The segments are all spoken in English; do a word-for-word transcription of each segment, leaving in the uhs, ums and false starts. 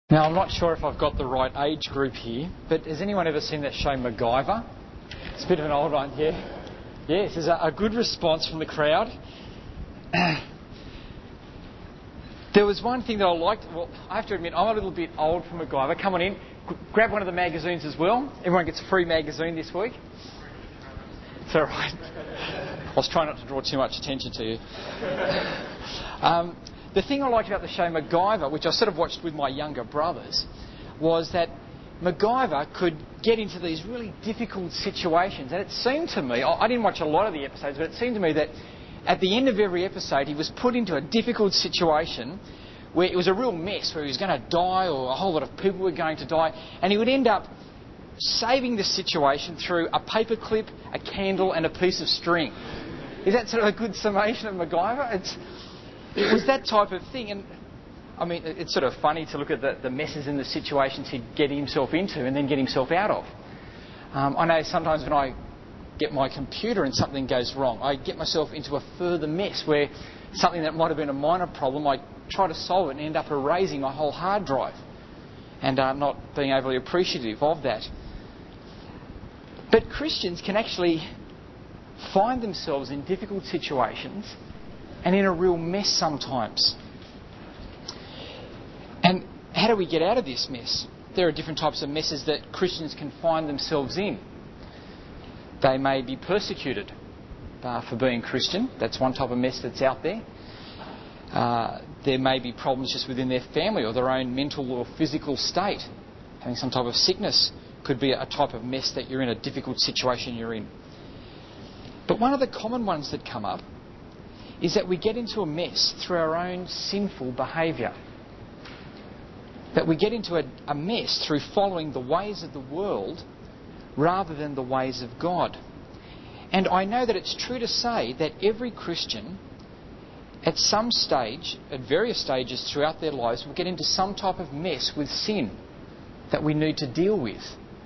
Now, I'm not sure if I've got the right age group here, but has anyone ever seen that show MacGyver? It's a bit of an old one, yeah? Yes, there's a, a good response from the crowd. There was one thing that I liked. Well, I have to admit, I'm a little bit old for MacGyver. Come on in. G- grab one of the magazines as well. Everyone gets a free magazine this week. It's all right. I was trying not to draw too much attention to you. Um, the thing I liked about the show MacGyver, which I sort of watched with my younger brothers, was that MacGyver could get into these really difficult situations. And it seemed to me, I didn't watch a lot of the episodes, but it seemed to me that at the end of every episode he was put into a difficult situation where it was a real mess, where he was going to die or a whole lot of people were going to die. And he would end up saving the situation through a paperclip, a candle and a piece of string. Is that sort of a good summation of MacGyver? It's, it was that type of thing. And I mean, it's sort of funny to look at the, the messes and the situations he'd get himself into and then get himself out of. Um, I know sometimes when I get my computer and something goes wrong, I get myself into a further mess where something that might have been a minor problem, I try to solve it and end up erasing my whole hard drive and uh, not being overly appreciative of that. But Christians can actually find themselves in difficult situations and in a real mess sometimes. And how do we get out of this mess? There are different types of messes that Christians can find themselves in. They may be persecuted uh, for being Christian. That's one type of mess that's out there. Uh, there may be problems just within their family or their own mental or physical state. Having some type of sickness could be a type of mess that you're in, a difficult situation you're in. But one of the common ones that come up is that we get into a mess through our own sinful behaviour. That we get into a, a mess through following the ways of the world rather than the ways of God. And I know that it's true to say that every Christian at some stage, at various stages throughout their lives, will get into some type of mess with sin that we need to deal with.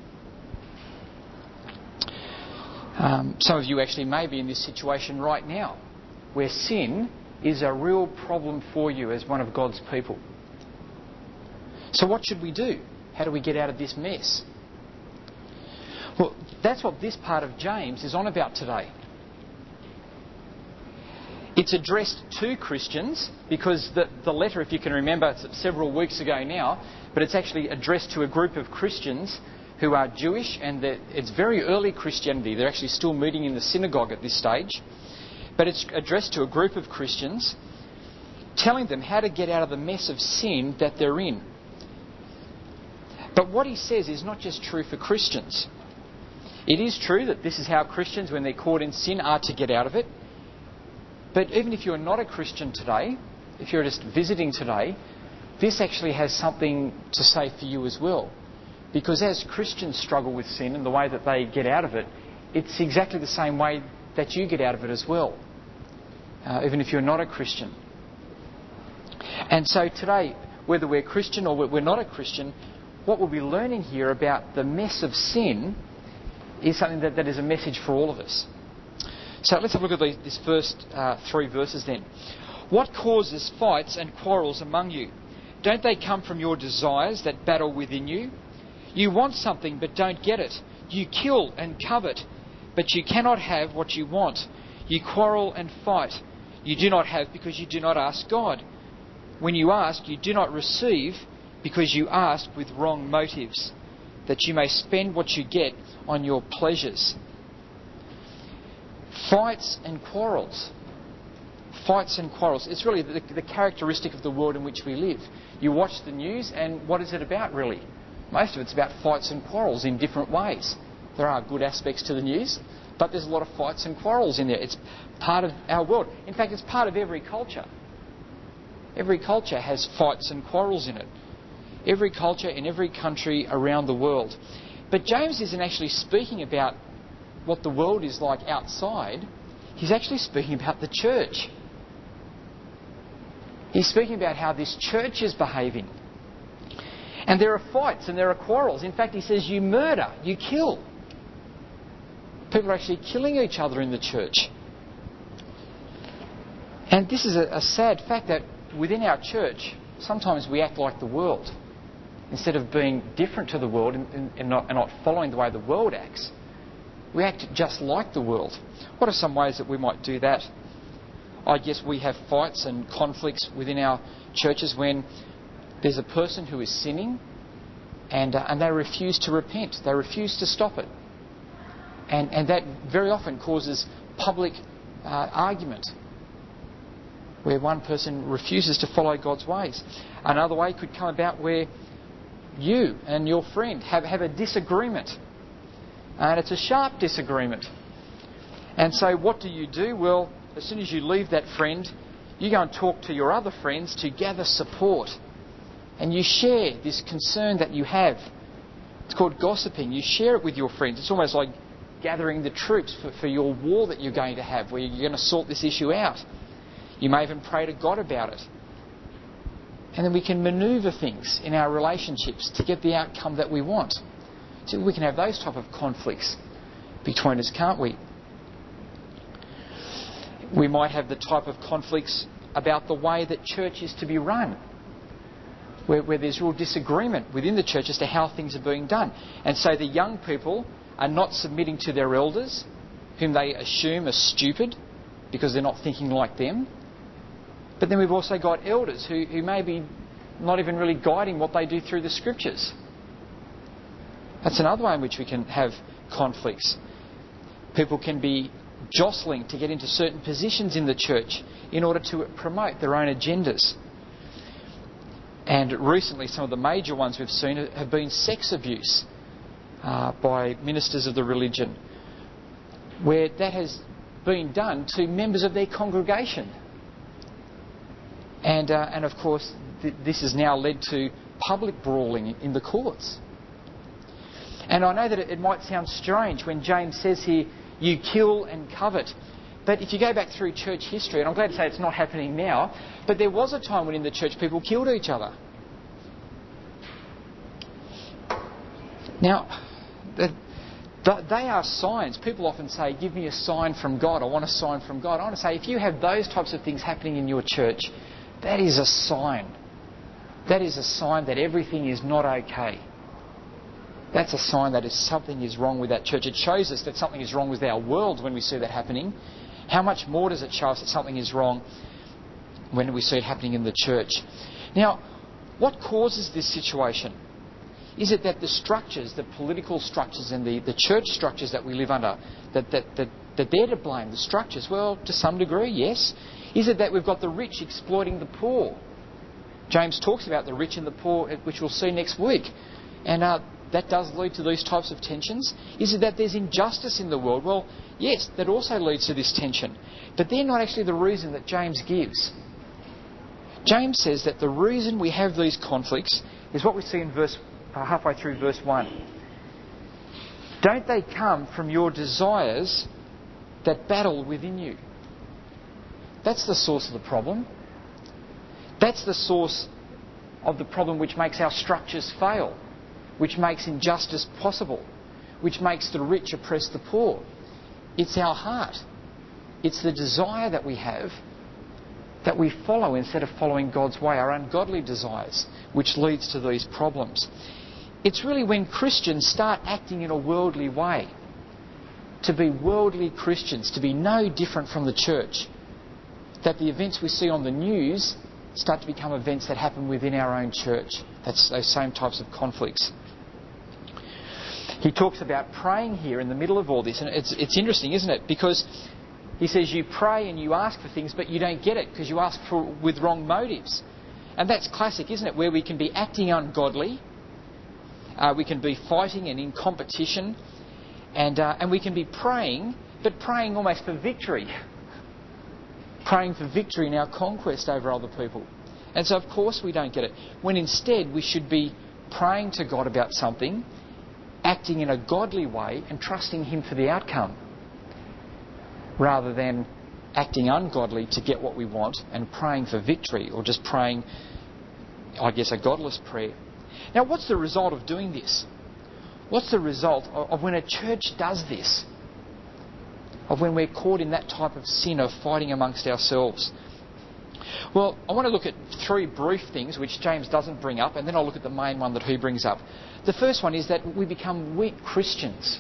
Um, some of you actually may be in this situation right now, where sin is a real problem for you as one of God's people. So what should we do? How do we get out of this mess? Well, that's what this part of James is on about today. It's addressed to Christians because the, the letter, if you can remember, it's several weeks ago now, but it's actually addressed to a group of Christians who are Jewish, and it's very early Christianity. They're actually still meeting in the synagogue at this stage. But it's addressed to a group of Christians, telling them how to get out of the mess of sin that they're in. But what he says is not just true for Christians. It is true that this is how Christians, when they're caught in sin, are to get out of it. But even if you're not a Christian today, if you're just visiting today, this actually has something to say for you as well. Because as Christians struggle with sin and the way that they get out of it, it's exactly the same way that you get out of it as well, uh, even if you're not a Christian. And so today, whether we're Christian or we're not a Christian, what we'll be learning here about the mess of sin is something that, that is a message for all of us. So let's have a look at these, these first uh, three verses then. What causes fights and quarrels among you? Don't they come from your desires that battle within you? You want something but don't get it. You kill and covet, but you cannot have what you want. You quarrel and fight. You do not have because you do not ask God. When you ask, you do not receive because you ask with wrong motives, that you may spend what you get on your pleasures. Fights and quarrels. Fights and quarrels. It's really the, the characteristic of the world in which we live. You watch the news and what is it about really? Most of it's about fights and quarrels in different ways. There are good aspects to the news, but there's a lot of fights and quarrels in there. It's part of our world. In fact, it's part of every culture. Every culture has fights and quarrels in it. Every culture in every country around the world. But James isn't actually speaking about what the world is like outside. He's actually speaking about the church. He's speaking about how this church is behaving. And there are fights and there are quarrels. In fact, he says you murder, you kill. People are actually killing each other in the church. And this is a, a sad fact that within our church, sometimes we act like the world. instead of being different to the world and, and, not, and not following the way the world acts, we act just like the world. What are some ways that we might do that? I guess we have fights and conflicts within our churches when there's a person who is sinning and uh, and they refuse to repent. They refuse to stop it. And, and that very often causes public uh, argument, where one person refuses to follow God's ways. Another way could come about where you and your friend have, have a disagreement. And it's a sharp disagreement. And so what do you do? Well, as soon as you leave that friend, you go and talk to your other friends to gather support. And you share this concern that you have. It's called gossiping. You share it with your friends. It's almost like gathering the troops for, for your war that you're going to have, where you're going to sort this issue out. You may even pray to God about it. And then we can manoeuvre things in our relationships to get the outcome that we want. So we can have those type of conflicts between us, can't we? We might have the type of conflicts about the way that church is to be run, where, where there's real disagreement within the church as to how things are being done. And so the young people are not submitting to their elders, whom they assume are stupid because they're not thinking like them. But then we've also got elders who, who may be not even really guiding what they do through the scriptures. That's another way in which we can have conflicts. People can be jostling to get into certain positions in the church in order to promote their own agendas. And recently some of the major ones we've seen have been sex abuse uh, by ministers of the religion, where that has been done to members of their congregation. And, uh, and of course, th- this has now led to public brawling in the courts. And I know that it, it might sound strange when James says here, you kill and covet. But if you go back through church history, and I'm glad to say it's not happening now, but there was a time when in the church people killed each other. Now, the, the, they are signs. People often say, give me a sign from God. I want a sign from God. I want to say, if you have those types of things happening in your church, that is a sign. That is a sign that everything is not okay. That's a sign that is something is wrong with that church. It shows us that something is wrong with our world when we see that happening. How much more does it show us that something is wrong when we see it happening in the church? Now, what causes this situation? Is it that the structures, the political structures and the, the church structures that we live under, that, that, that, that they're to blame, the structures? Well, to some degree, yes. Is it that we've got the rich exploiting the poor? James talks about the rich and the poor, which we'll see next week. And uh, that does lead to these types of tensions. Is it that there's injustice in the world? Well, yes, that also leads to this tension. But they're not actually the reason that James gives. James says that the reason we have these conflicts is what we see in verse uh, halfway through verse one. Don't they come from your desires that battle within you? That's the source of the problem. That's the source of the problem which makes our structures fail, which makes injustice possible, which makes the rich oppress the poor. It's our heart. It's the desire that we have that we follow instead of following God's way, our ungodly desires, which leads to these problems. It's really when Christians start acting in a worldly way, to be worldly Christians, to be no different from the church, that the events we see on the news start to become events that happen within our own church. That's those same types of conflicts. He talks about praying here in the middle of all this, and it's it's interesting, isn't it? Because he says you pray and you ask for things, but you don't get it because you ask for with wrong motives. And that's classic, isn't it? Where we can be acting ungodly, uh, we can be fighting and in competition, and uh, and we can be praying, but praying almost for victory. Praying for victory in our conquest over other people. And so of course we don't get it. When instead we should be praying to God about something, acting in a godly way and trusting Him for the outcome, rather than acting ungodly to get what we want and praying for victory, or just praying, I guess, a godless prayer. Now what's the result of doing this? What's the result of when a church does this? Of when we're caught in that type of sin of fighting amongst ourselves? Well, I want to look at three brief things which James doesn't bring up, and then I'll look at the main one that he brings up. The first one is that we become weak Christians.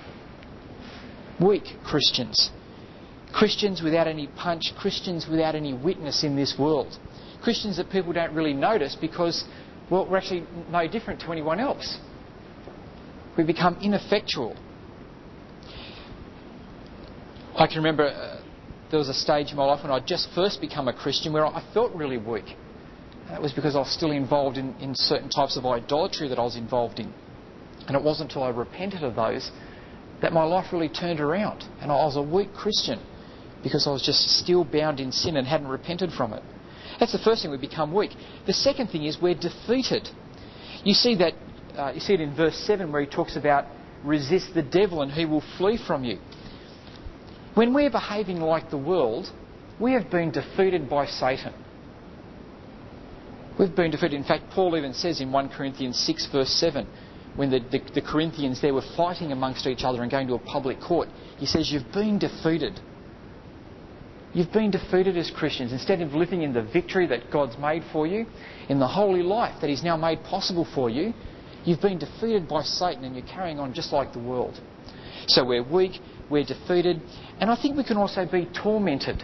Weak Christians. Christians without any punch, Christians without any witness in this world. Christians that people don't really notice because, well, we're actually no different to anyone else. We become ineffectual. I can remember uh, there was a stage in my life when I'd just first become a Christian where I felt really weak. And it was because I was still involved in, in certain types of idolatry that I was involved in. And it wasn't until I repented of those that my life really turned around. And I was a weak Christian because I was just still bound in sin and hadn't repented from it. That's the first thing, we become weak. The second thing is we're defeated. You see that, uh, you see it in verse seven where he talks about resist the devil and he will flee from you. When we're behaving like the world, we have been defeated by Satan. We've been defeated. In fact, Paul even says in First Corinthians six verse seven, when the, the, the Corinthians there were fighting amongst each other and going to a public court, he says, you've been defeated. You've been defeated as Christians. Instead of living in the victory that God's made for you, in the holy life that He's now made possible for you, you've been defeated by Satan and you're carrying on just like the world. So we're weak, we're defeated, and I think we can also be tormented.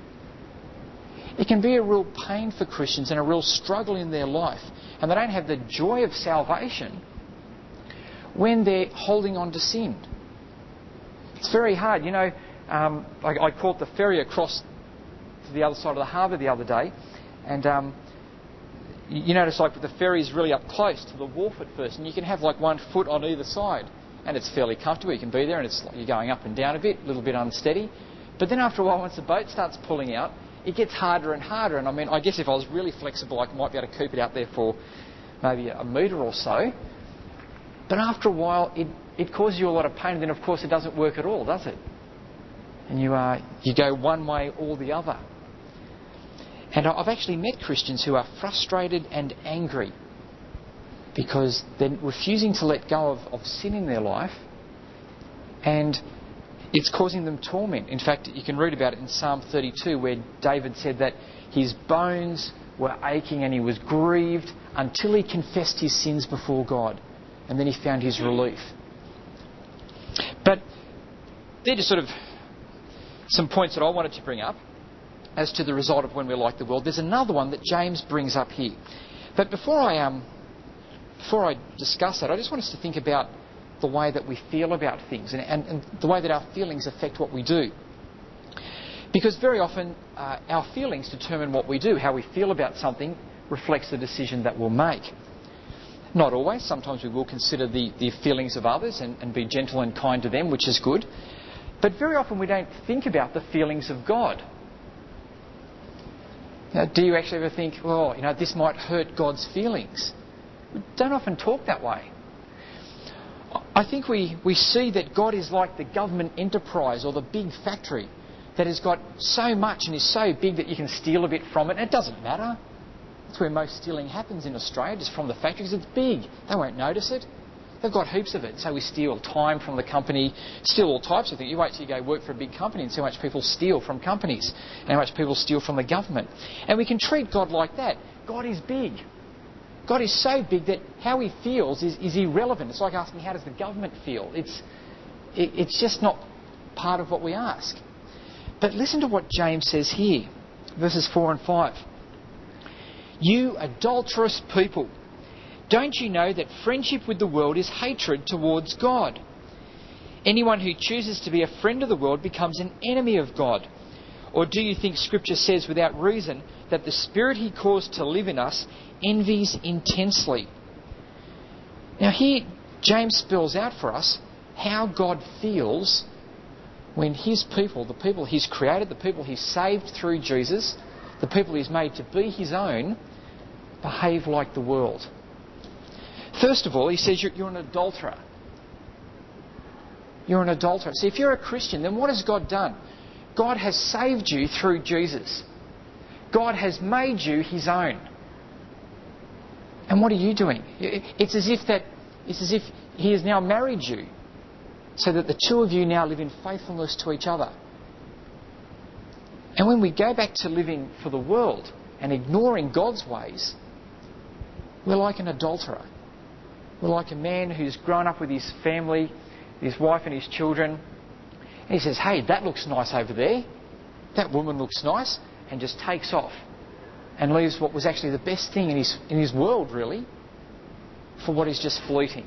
It can be a real pain for Christians and a real struggle in their life, and they don't have the joy of salvation when they're holding on to sin. It's very hard. You know, um, I, I caught the ferry across to the other side of the harbour the other day, and um, you notice like the ferry's really up close to the wharf at first, and you can have like one foot on either side, and it's fairly comfortable. You can be there, and it's like you're going up and down a bit, a little bit unsteady. But then after a while, once the boat starts pulling out, it gets harder and harder. And I mean, I guess if I was really flexible, I might be able to keep it out there for maybe a metre or so. But after a while, it, it causes you a lot of pain, and then of course it doesn't work at all, does it? And you uh, you go one way or the other. And I've actually met Christians who are frustrated and angry because they're refusing to let go of, of sin in their life, and it's causing them torment. In fact, you can read about it in Psalm thirty-two where David said that his bones were aching and he was grieved until he confessed his sins before God, and then he found his relief. But they're just sort of some points that I wanted to bring up as to the result of when we're like the world. There's another one that James brings up here. But before I um, before I discuss that, I just want us to think about the way that we feel about things and, and, and the way that our feelings affect what we do. Because very often uh, our feelings determine what we do. How we feel about something reflects the decision that we'll make. Not always. Sometimes we will consider the, the feelings of others and, and be gentle and kind to them, which is good. But very often we don't think about the feelings of God. Now, do you actually ever think, well, you know, this might hurt God's feelings? We don't often talk that way. I think we, we see that God is like the government enterprise or the big factory that has got so much and is so big that you can steal a bit from it. And it doesn't matter. That's where most stealing happens in Australia, just from the factories. It's big. They won't notice it. They've got heaps of it. So we steal time from the company, steal all types of things. You wait till you go work for a big company and see how much people steal from companies and how much people steal from the government. And we can treat God like that. God is big. God is so big that how He feels is, is irrelevant. It's like asking, how does the government feel? It's, it, it's just not part of what we ask. But listen to what James says here, verses four and five. You adulterous people, don't you know that friendship with the world is hatred towards God? Anyone who chooses to be a friend of the world becomes an enemy of God. Or do you think Scripture says without reason that the Spirit He caused to live in us envies intensely? Now here, James spells out for us how God feels when His people, the people He's created, the people He's saved through Jesus, the people He's made to be His own, behave like the world. First of all, he says you're, you're an adulterer. You're an adulterer. See, if you're a Christian, then what has God done? God has saved you through Jesus. God has made you His own. And what are you doing? It's as if that, it's as if He has now married you, so that the two of you now live in faithfulness to each other. And when we go back to living for the world and ignoring God's ways, we're like an adulterer. We're like a man who's grown up with his family, his wife and his children. And he says, hey, that looks nice over there. That woman looks nice. And just takes off and leaves what was actually the best thing in his, in his world, really, for what is just fleeting.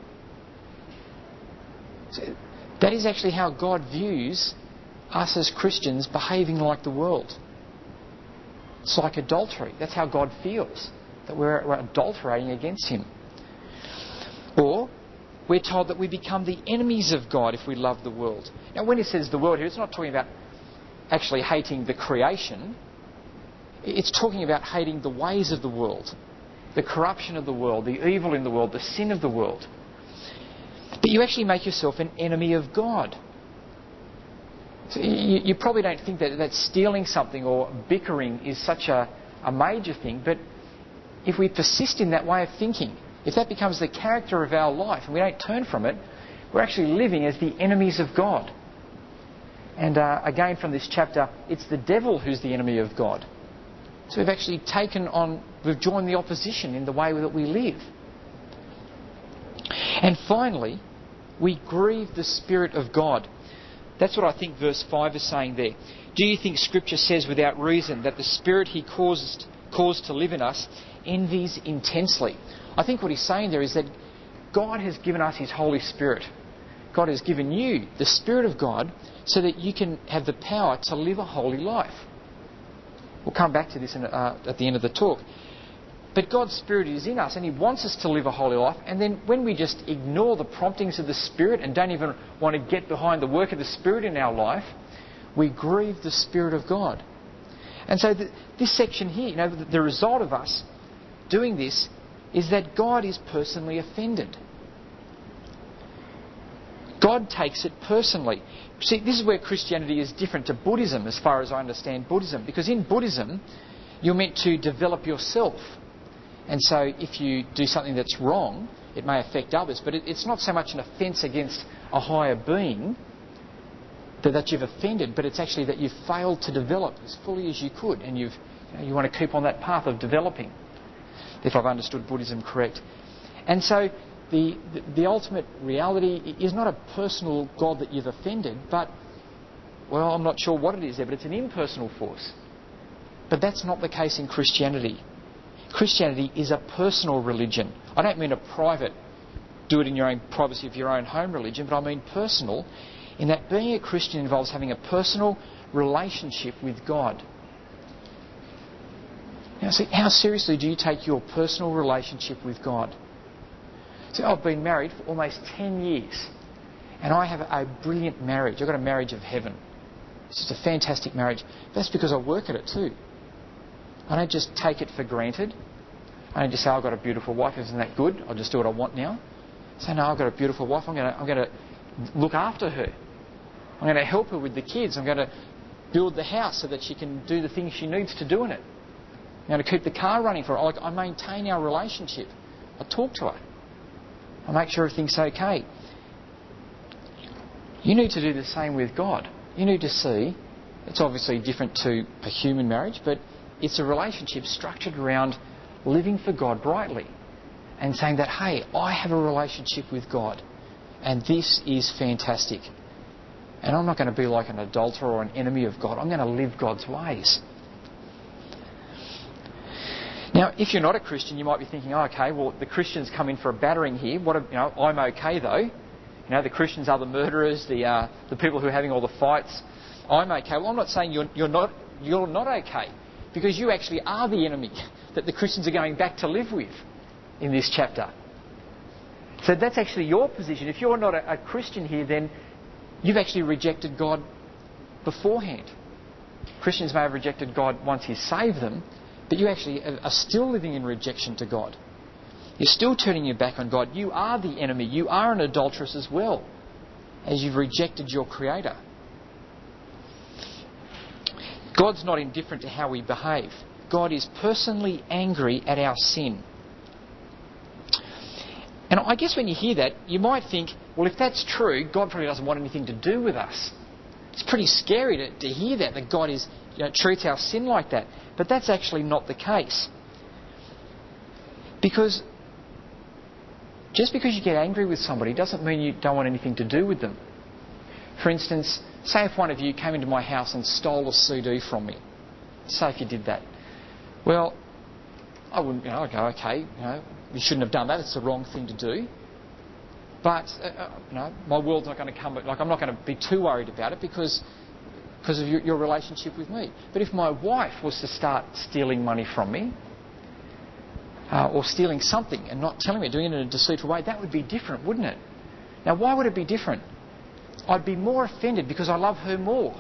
So that is actually how God views us as Christians behaving like the world. It's like adultery. That's how God feels, that we're, we're adulterating against Him. Or we're told that we become the enemies of God if we love the world. Now, when it says the world here, it's not talking about actually hating the creation. It's talking about hating the ways of the world, the corruption of the world, the evil in the world, the sin of the world. But you actually make yourself an enemy of God. So you, you probably don't think that, that stealing something or bickering is such a, a major thing, but if we persist in that way of thinking, if that becomes the character of our life and we don't turn from it, we're actually living as the enemies of God. And uh, again from this chapter, it's the devil who's the enemy of God. So we've actually taken on, we've joined the opposition in the way that we live. And finally, we grieve the Spirit of God. That's what I think verse five is saying there. Do you think Scripture says without reason that the Spirit He caused, caused to live in us envies intensely? I think what he's saying there is that God has given us His Holy Spirit. God has given you the Spirit of God so that you can have the power to live a holy life. We'll come back to this in, uh, at the end of the talk. But God's Spirit is in us and He wants us to live a holy life. And then when we just ignore the promptings of the Spirit and don't even want to get behind the work of the Spirit in our life, we grieve the Spirit of God. And so the, this section here, you know, the, the result of us doing this is that God is personally offended. God takes it personally. See, this is where Christianity is different to Buddhism as far as I understand Buddhism. Because in Buddhism, you're meant to develop yourself. And so if you do something that's wrong, it may affect others. But it, it's not so much an offence against a higher being that, that you've offended, but it's actually that you've failed to develop as fully as you could. And you've, you know, you want to keep on that path of developing, if I've understood Buddhism correct. And so the, the, the ultimate reality is not a personal God that you've offended, but, well, I'm not sure what it is there, but it's an impersonal force. But that's not the case in Christianity. Christianity is a personal religion. I don't mean a private, do it in your own privacy of your own home religion, but I mean personal, in that being a Christian involves having a personal relationship with God. Now, see, how seriously do you take your personal relationship with God? See, I've been married for almost ten years, and I have a brilliant marriage. I've got a marriage of heaven. It's just a fantastic marriage. That's because I work at it too. I don't just take it for granted. I don't just say, I've got a beautiful wife, isn't that good? I'll just do what I want now. I say, no, I've got a beautiful wife. I'm going to, I'm going to look after her. I'm going to help her with the kids. I'm going to build the house so that she can do the things she needs to do in it. I'm going to keep the car running for her. I, I maintain our relationship. I talk to her. I make sure everything's okay. You need to do the same with God. You need to see, it's obviously different to a human marriage, but it's a relationship structured around living for God brightly and saying that, hey, I have a relationship with God and this is fantastic. And I'm not going to be like an adulterer or an enemy of God. I'm going to live God's ways. Now, if you're not a Christian, you might be thinking, oh, okay, well, the Christians come in for a battering here. What? A, you know, I'm okay though. You know, the Christians are the murderers, the uh, the people who are having all the fights. I'm okay. Well, I'm not saying you're you're not you're not okay, because you actually are the enemy that the Christians are going back to live with in this chapter. So that's actually your position. If you're not a, a Christian here, then you've actually rejected God beforehand. Christians may have rejected God once He's saved them, but you actually are still living in rejection to God. You're still turning your back on God. You are the enemy. You are an adulteress as well, as you've rejected your Creator. God's not indifferent to how we behave. God is personally angry at our sin. And I guess when you hear that, you might think, well, if that's true, God probably doesn't want anything to do with us. It's pretty scary to, to hear that, that God is, you know, treats our sin like that. But that's actually not the case. Because just because you get angry with somebody doesn't mean you don't want anything to do with them. For instance, say if one of you came into my house and stole a C D from me. Say if you did that. Well, I wouldn't, you know, I'd go, okay, you know, you shouldn't have done that. It's the wrong thing to do. But, uh, you know, my world's not going to come, like I'm not going to be too worried about it because because of your, your relationship with me. But if my wife was to start stealing money from me, uh, or stealing something and not telling me, doing it in a deceitful way, that would be different, wouldn't it? Now, why would it be different? I'd be more offended because I love her more.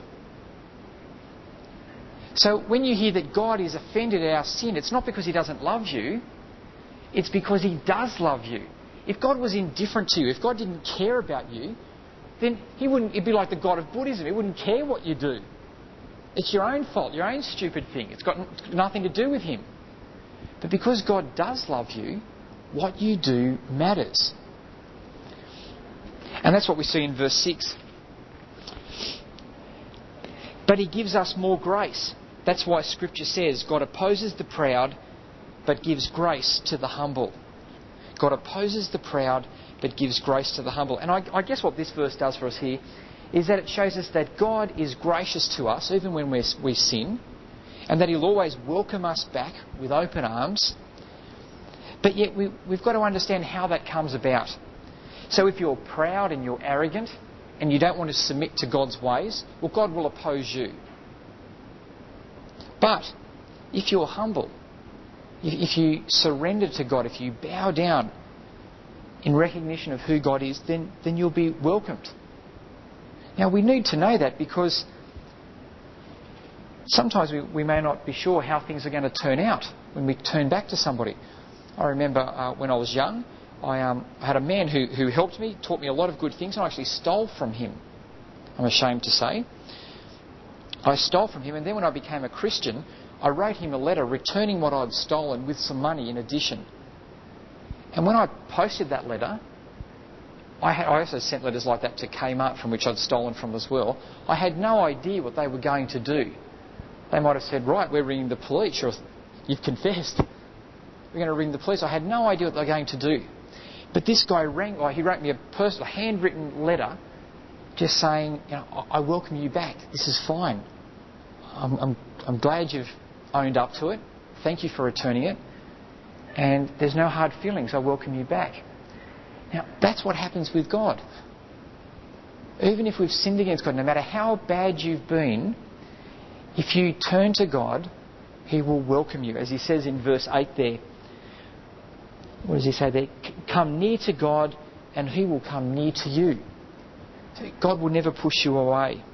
So when you hear that God is offended at our sin, it's not because He doesn't love you, it's because He does love you. If God was indifferent to you, if God didn't care about you, then He wouldn't, it'd be like the God of Buddhism. He wouldn't care what you do. It's your own fault, your own stupid thing. It's got nothing to do with Him. But because God does love you, what you do matters. And that's what we see in verse six. But He gives us more grace. That's why Scripture says God opposes the proud but gives grace to the humble. God opposes the proud but gives grace to the humble. And I, I guess what this verse does for us here is that it shows us that God is gracious to us even when we're, we sin, and that He'll always welcome us back with open arms. But yet we, we've got to understand how that comes about. So if you're proud and you're arrogant and you don't want to submit to God's ways, well, God will oppose you. But if you're humble, if you surrender to God, if you bow down in recognition of who God is, then, then you'll be welcomed. Now, we need to know that because sometimes we, we may not be sure how things are going to turn out when we turn back to somebody. I remember uh, when I was young, I, um, I had a man who, who helped me, taught me a lot of good things, and I actually stole from him, I'm ashamed to say. I stole from him, and then when I became a Christian, I wrote him a letter returning what I'd stolen with some money in addition. And when I posted that letter, I, had, I also sent letters like that to Kmart from which I'd stolen from as well. I had no idea what they were going to do. They might have said, right, we're ringing the police, or you've confessed. We're going to ring the police. I had no idea what they were going to do. But this guy rang, well, he wrote me a personal, handwritten letter just saying, you know, I welcome you back. This is fine. I'm, I'm, I'm glad you've owned up to it. Thank you for returning it. And there's no hard feelings. I welcome you back. Now, that's what happens with God. Even if we've sinned against God, no matter how bad you've been, if you turn to God, He will welcome you. As He says in verse eight there, what does He say there? Come near to God and He will come near to you. So God will never push you away.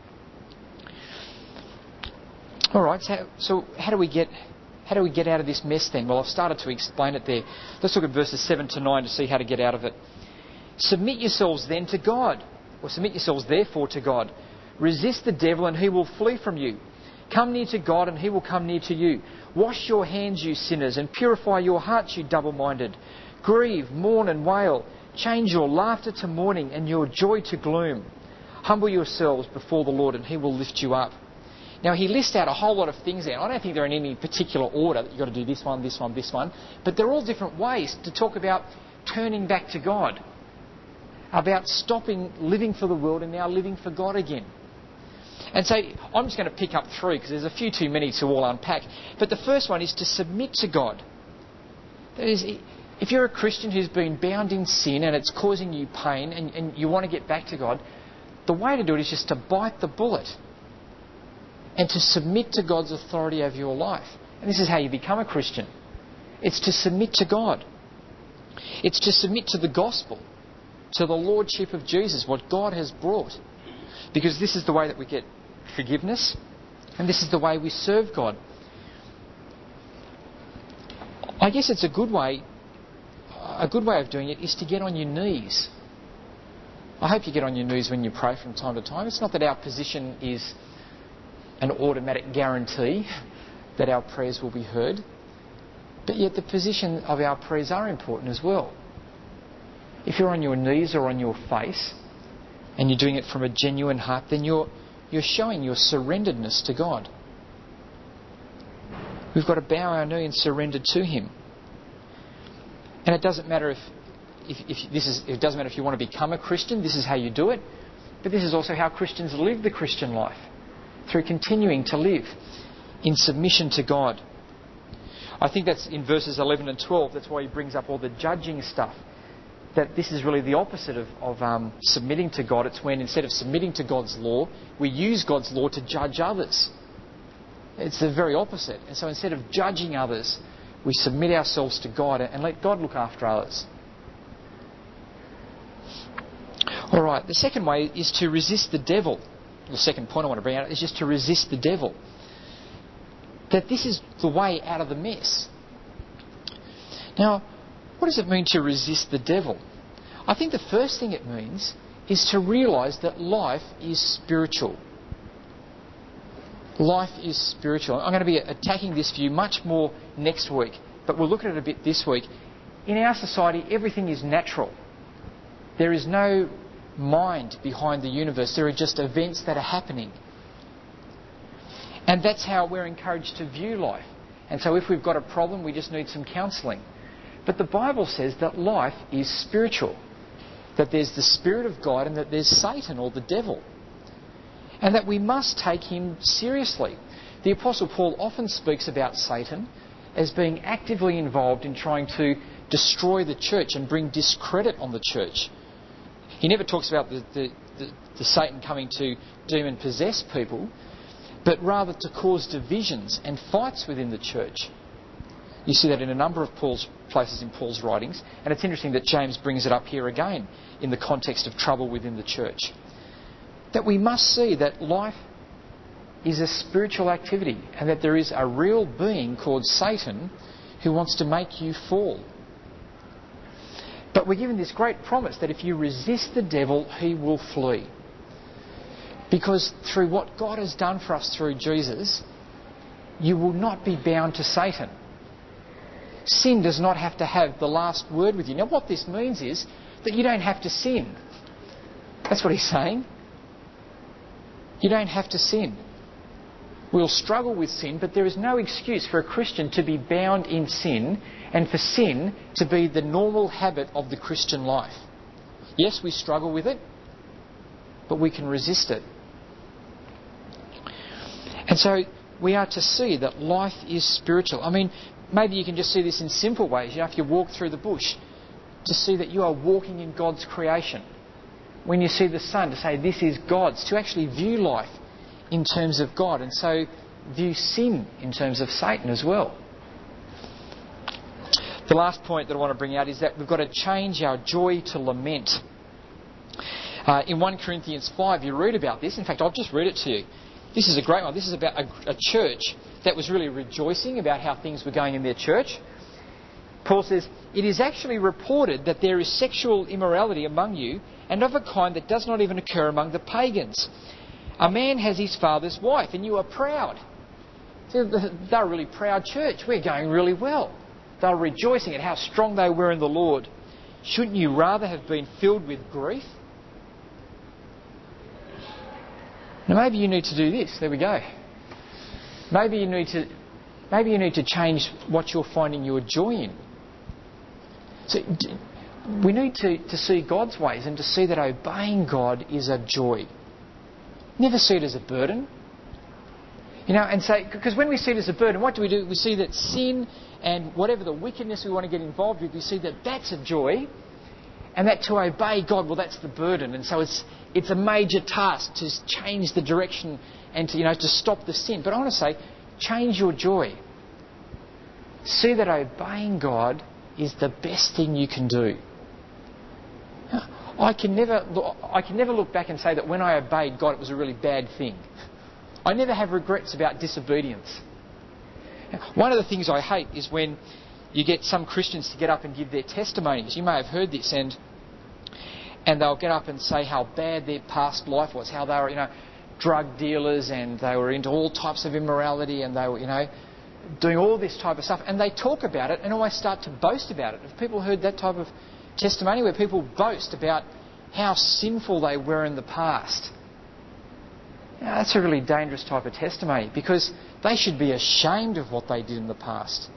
All right, so, so how do we get how do we get out of this mess then? Well, I've started to explain it there. Let's look at verses seven to nine to see how to get out of it. Submit yourselves then to God, or submit yourselves therefore to God. Resist the devil and he will flee from you. Come near to God and He will come near to you. Wash your hands, you sinners, and purify your hearts, you double-minded. Grieve, mourn and wail. Change your laughter to mourning and your joy to gloom. Humble yourselves before the Lord and He will lift you up. Now, He lists out a whole lot of things there. I don't think they're in any particular order, that you've got to do this one, this one, this one. But they're all different ways to talk about turning back to God. About stopping living for the world and now living for God again. And so I'm just going to pick up three because there's a few too many to all unpack. But the first one is to submit to God. That is, if you're a Christian who's been bound in sin and it's causing you pain and, and you want to get back to God, the way to do it is just to bite the bullet and to submit to God's authority over your life. And this is how you become a Christian. It's to submit to God. It's to submit to the gospel, to the lordship of Jesus, what God has brought. Because this is the way that we get forgiveness, and this is the way we serve God. I guess it's a good way, a good way of doing it is to get on your knees. I hope you get on your knees when you pray from time to time. It's not that our position is an automatic guarantee that our prayers will be heard, but yet the position of our prayers are important as well. If you're on your knees or on your face, and you're doing it from a genuine heart, then you're you're showing your surrenderedness to God. We've got to bow our knee and surrender to Him. And it doesn't matter if, if, if this is, it doesn't matter if you want to become a Christian, this is how you do it. But this is also how Christians live the Christian life, through continuing to live in submission to God. I think that's in verses eleven and twelve. That's why he brings up all the judging stuff. That this is really the opposite of, of um, submitting to God. It's when instead of submitting to God's law, we use God's law to judge others. It's the very opposite. And so instead of judging others, we submit ourselves to God and let God look after others. All right, the second way is to resist the devil. The second point I want to bring out is just to resist the devil. That this is the way out of the mess. Now, what does it mean to resist the devil? I think the first thing it means is to realise that life is spiritual. Life is spiritual. I'm going to be attacking this view much more next week, but we'll look at it a bit this week. In our society, everything is natural. There is no mind behind the universe. There are just events that are happening. And that's how we're encouraged to view life. And so if we've got a problem, we just need some counselling. But the Bible says that life is spiritual. That there's the Spirit of God and that there's Satan or the devil. And that we must take him seriously. The Apostle Paul often speaks about Satan as being actively involved in trying to destroy the church and bring discredit on the church. He never talks about the, the, the, the Satan coming to demon-possess people, but rather to cause divisions and fights within the church. You see that in a number of Paul's places in Paul's writings, and it's interesting that James brings it up here again in the context of trouble within the church. That we must see that life is a spiritual activity and that there is a real being called Satan who wants to make you fall. But we're given this great promise that if you resist the devil, he will flee. Because through what God has done for us through Jesus, you will not be bound to Satan. Sin does not have to have the last word with you. Now what this means is that you don't have to sin. That's what he's saying. You don't have to sin. We'll struggle with sin, but there is no excuse for a Christian to be bound in sin and for sin to be the normal habit of the Christian life. Yes, we struggle with it, but we can resist it. And so we are to see that life is spiritual. I mean, maybe you can just see this in simple ways. You know, if you walk through the bush, to see that you are walking in God's creation. When you see the sun, to say this is God's. To actually view life in terms of God, and so view sin in terms of Satan as well. The last point that I want to bring out is that we've got to change our joy to lament. Uh, in First Corinthians five, you read about this. In fact, I'll just read it to you. This is a great one. This is about a, a church that was really rejoicing about how things were going in their church. Paul says, "It is actually reported that there is sexual immorality among you, and of a kind that does not even occur among the pagans. A man has his father's wife, and you are proud." So they're a really proud church. We're going really well. They're rejoicing at how strong they were in the Lord. Shouldn't you rather have been filled with grief? Now maybe you need to do this. There we go. Maybe you need to, maybe you need to change what you're finding your joy in. So we need to, to see God's ways and to see that obeying God is a joy. Never see it as a burden. You know, and say, because when we see it as a burden, what do we do? We see that sin and whatever the wickedness we want to get involved with, we see that that's a joy, and that to obey God, well, that's the burden. And so it's it's a major task to change the direction and to, you know, to stop the sin. But I want to say, change your joy. See that obeying God is the best thing you can do. I can never look, I can never look back and say that when I obeyed God, it was a really bad thing. I never have regrets about disobedience. One of the things I hate is when you get some Christians to get up and give their testimonies. You may have heard this, and and they'll get up and say how bad their past life was, how they were, you know, drug dealers and they were into all types of immorality and they were, you know, doing all this type of stuff. And they talk about it and always start to boast about it. Have people heard that type of testimony where people boast about how sinful they were in the past? Now, that's a really dangerous type of testimony, because they should be ashamed of what they did in the past.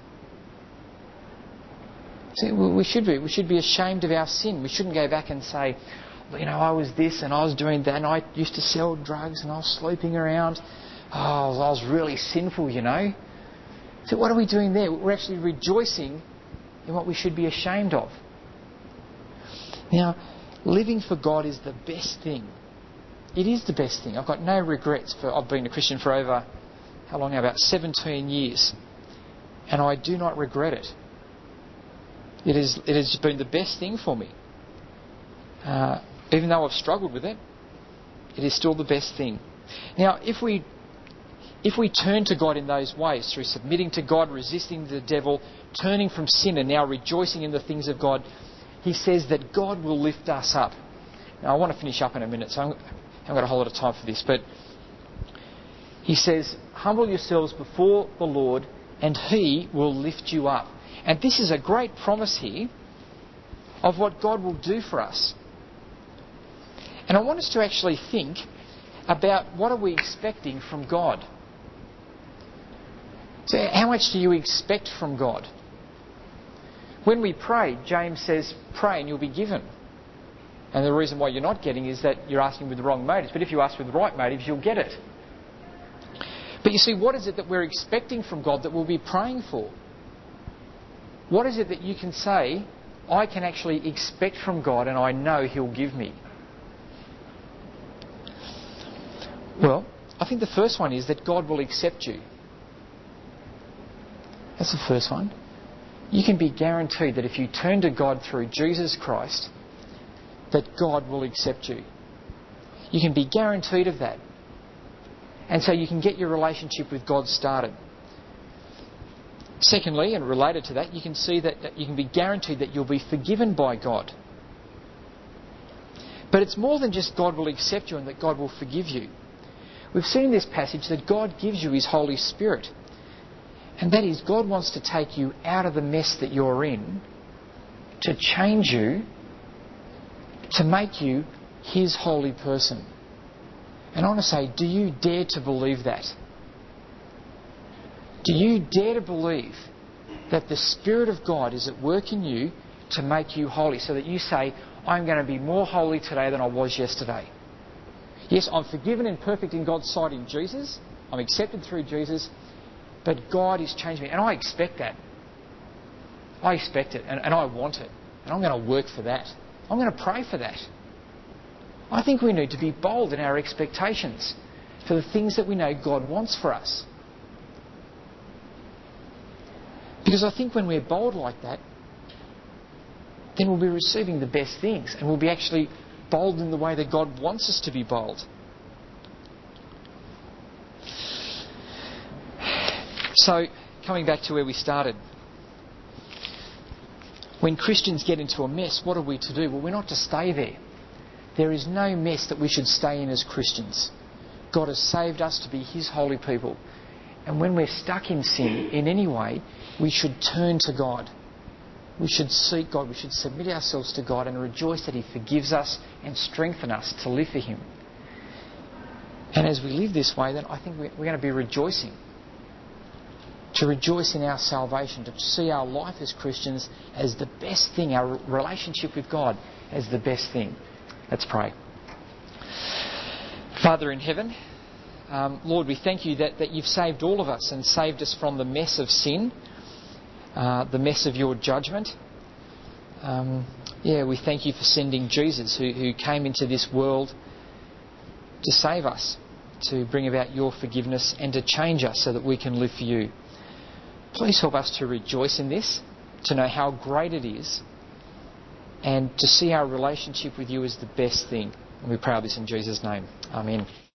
See, we should be. We should be ashamed of our sin. We shouldn't go back and say, you know, I was this and I was doing that and I used to sell drugs and I was sleeping around. Oh, I was really sinful, you know. So what are we doing there? We're actually rejoicing in what we should be ashamed of. Now, living for God is the best thing. It is the best thing. I've got no regrets. For I've been a Christian for over, how long now? About seventeen years. And I do not regret it. It, is, it has been the best thing for me. Uh, even though I've struggled with it, it is still the best thing. Now, if we if we turn to God in those ways, through submitting to God, resisting the devil, turning from sin and now rejoicing in the things of God, he says that God will lift us up. Now, I want to finish up in a minute, so I haven't got a whole lot of time for this, but he says, humble yourselves before the Lord and he will lift you up. And this is a great promise here of what God will do for us. And I want us to actually think about what are we expecting from God. So how much do you expect from God? When we pray, James says, pray and you'll be given. And the reason why you're not getting is that you're asking with the wrong motives. But if you ask with the right motives, you'll get it. But you see, what is it that we're expecting from God that we'll be praying for? What is it that you can say, I can actually expect from God and I know He'll give me? Well, I think the first one is that God will accept you. That's the first one. You can be guaranteed that if you turn to God through Jesus Christ, that God will accept you. You can be guaranteed of that. And so you can get your relationship with God started. Secondly, and related to that, you can see that, that you can be guaranteed that you'll be forgiven by God. But it's more than just God will accept you and that God will forgive you. We've seen in this passage that God gives you His Holy Spirit. And that is, God wants to take you out of the mess that you're in, to change you, to make you His holy person. And I want to say, do you dare to believe that? Do you dare to believe that the Spirit of God is at work in you to make you holy, so that you say, I'm going to be more holy today than I was yesterday? Yes, I'm forgiven and perfect in God's sight in Jesus. I'm accepted through Jesus. But God is changing me. And I expect that. I expect it. And, and I want it. And I'm going to work for that. I'm going to pray for that. I think we need to be bold in our expectations for the things that we know God wants for us. Because I think when we're bold like that, then we'll be receiving the best things. And we'll be actually bold in the way that God wants us to be bold. So, coming back to where we started. When Christians get into a mess, what are we to do? Well, we're not to stay there. There is no mess that we should stay in as Christians. God has saved us to be His holy people. And when we're stuck in sin in any way, we should turn to God. We should seek God. We should submit ourselves to God and rejoice that He forgives us and strengthens us to live for Him. And as we live this way, then I think we're going to be rejoicing. To rejoice in our salvation, to see our life as Christians as the best thing, our relationship with God as the best thing. Let's pray. Father in heaven, um, Lord, we thank You that, that You've saved all of us and saved us from the mess of sin, uh, the mess of Your judgment. Um, yeah, we thank You for sending Jesus, who, who came into this world to save us, to bring about Your forgiveness and to change us so that we can live for You. Please help us to rejoice in this, to know how great it is, and to see our relationship with You as the best thing. And we pray all this in Jesus' name. Amen.